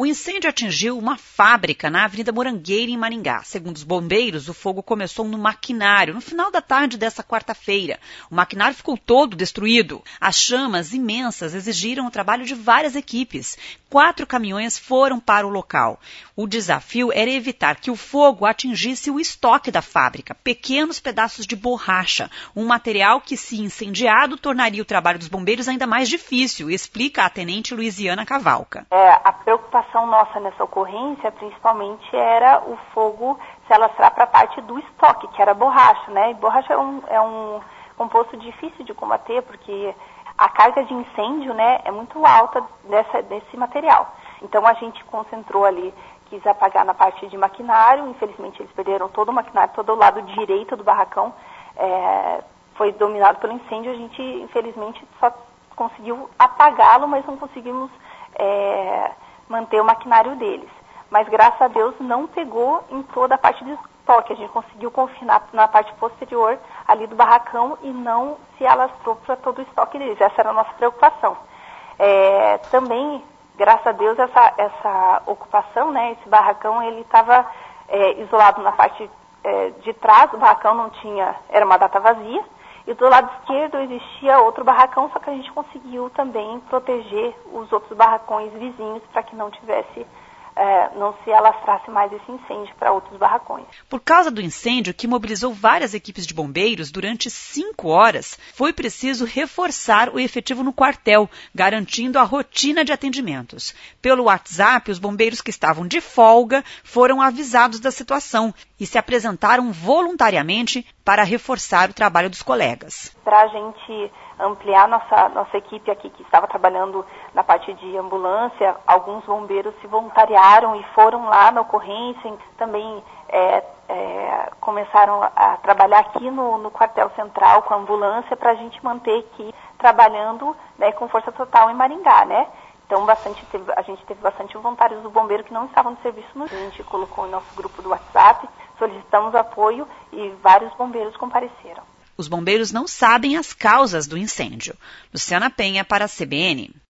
O incêndio atingiu uma fábrica na Avenida Morangueira, em Maringá. Segundo os bombeiros, o fogo começou no maquinário, no final da tarde dessa quarta-feira. O maquinário ficou todo destruído. As chamas imensas exigiram o trabalho de várias equipes. 4 caminhões foram para o local. O desafio era evitar que o fogo atingisse o estoque da fábrica, pequenos pedaços de borracha, um material que, se incendiado, tornaria o trabalho dos bombeiros ainda mais difícil, explica a tenente Luiziana Cavalca. A preocupação nossa nessa ocorrência, principalmente, era o fogo se alastrar para a parte do estoque, que era borracha, né? E borracha é um composto difícil de combater, porque a carga de incêndio, né, é muito alta desse material. Então a gente concentrou ali, quis apagar na parte de maquinário. Infelizmente eles perderam todo o maquinário, todo o lado direito do barracão foi dominado pelo incêndio. A gente infelizmente só conseguiu apagá-lo, mas não conseguimos manter o maquinário deles. Mas graças a Deus não pegou em toda a parte de estoque. A gente conseguiu confinar na parte posterior ali do barracão e não se alastrou para todo o estoque deles. Essa era a nossa preocupação. Também, graças a Deus, essa ocupação, né, esse barracão, ele estava isolado na parte de trás do barracão, não tinha, era uma data vazia. E do lado esquerdo existia outro barracão, só que a gente conseguiu também proteger os outros barracões vizinhos para que não se alastrasse mais esse incêndio para outros barracões. Por causa do incêndio, que mobilizou várias equipes de bombeiros durante 5 horas, foi preciso reforçar o efetivo no quartel, garantindo a rotina de atendimentos. Pelo WhatsApp, os bombeiros que estavam de folga foram avisados da situação e se apresentaram voluntariamente para reforçar o trabalho dos colegas. Para a gente ampliar nossa equipe aqui, que estava trabalhando na parte de ambulância, alguns bombeiros se voluntariaram e foram lá na ocorrência, também começaram a trabalhar aqui no quartel central com a ambulância, para a gente manter aqui trabalhando, né, com força total em Maringá, né? Então a gente teve bastante voluntários do bombeiro que não estavam de serviço no dia. A gente colocou em nosso grupo do WhatsApp, solicitamos apoio e vários bombeiros compareceram. Os bombeiros não sabem as causas do incêndio. Luciana Penha para a CBN.